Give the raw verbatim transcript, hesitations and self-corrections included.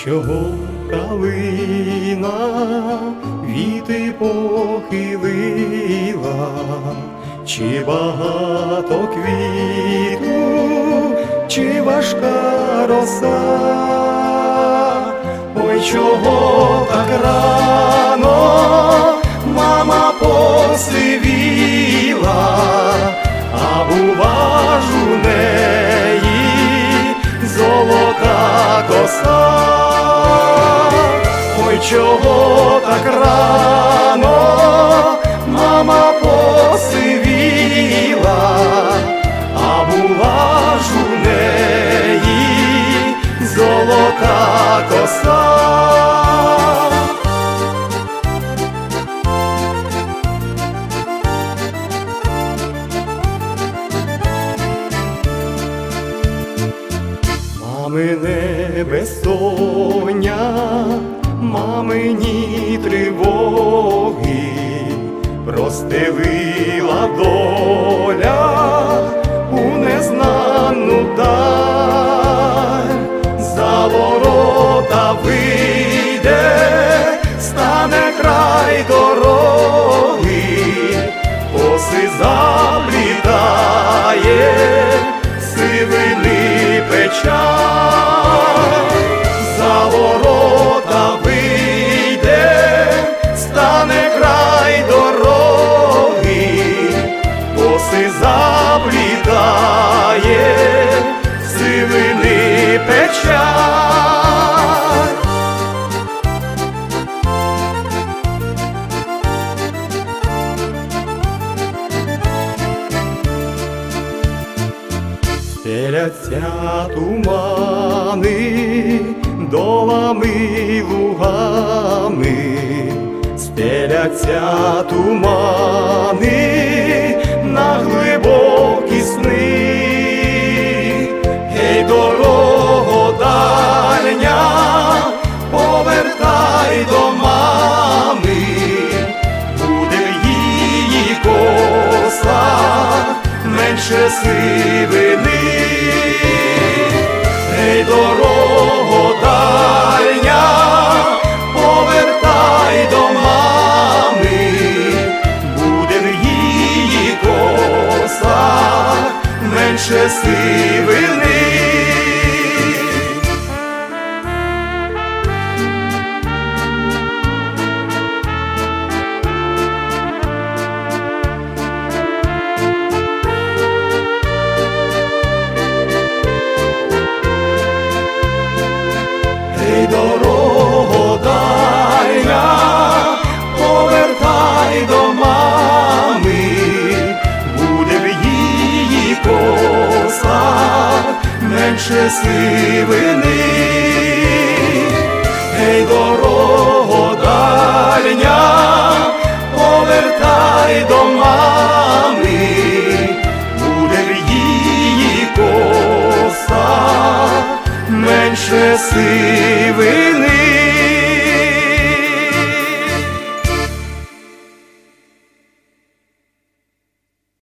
чого калина віти похилила, чи багато квіту, чи важка роса? Ой, чого так рано мама посивіла, а бува ж у неї золота коса. Ой, чого так рано мама посивіла, а була ж у неї золота коса. Мамине безсоння, мамині тривоги простелила доля у незнанну даль. За ворота вийде, стане край дороги, коси заплітає, сивини печаль. За ворота вийде, стане край дороги, коси заплітає, сивини печаль. Стеляться тумани долами лугами, стеляться тумани на глибокі сни. Гей, дорого дальня, повертай до мами, буде в її косах менше сивини. Гей, дорого дальня, повертай до мами, буде в її косах менше сивини. Гей, дорого дальня, повертай до мами, буде в її косах менше сивини. Гей, дорого дальня, повертай до мами, буде в її косах менше сивини.